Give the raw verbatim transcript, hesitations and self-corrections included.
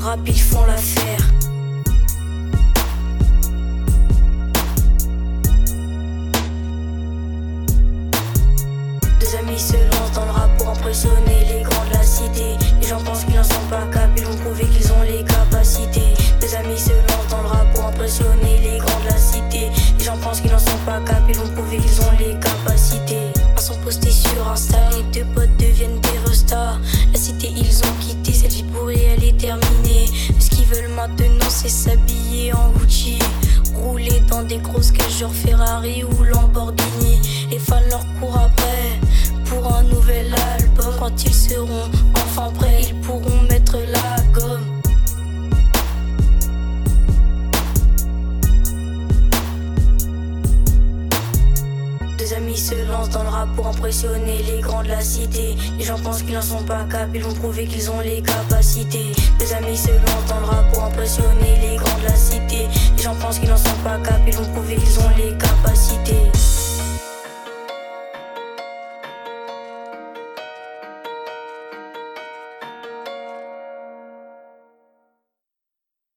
rap ils font l'affaire. Deux amis se lancent dans le rap pour impressionner les grands de la cité. Les gens pensent qu'ils n'en sont pas capables, ils vont prouver qu'ils ont les capacités. Deux amis se lancent dans le rap pour impressionner les grands de la cité. Les gens pensent qu'ils n'en sont pas capables, ils vont prouver qu'ils ont les capacités. À sont postés sur Insta, les deux potes deviennent des restas. La cité ils ont quitté, cette vie pourrie elle est terminée. Ce qu'ils veulent maintenant c'est s'habiller en Gucci, rouler dans des grosses caisses genre Ferrari ou Lamborghini. Les fans leur courent après pour un nouvel album. Quand ils seront enfin prêts, ils pourront mettre la gomme. Deux amis se lancent dans le rap pour impressionner les grands de la cité. Les gens pensent qu'ils n'en sont pas capables, ils vont prouver qu'ils ont les capacités. Deux amis se lancent dans le rap pour impressionner les grands de la cité. Les gens pensent qu'ils n'en sont pas capables, ils vont prouver qu'ils ont les capacités.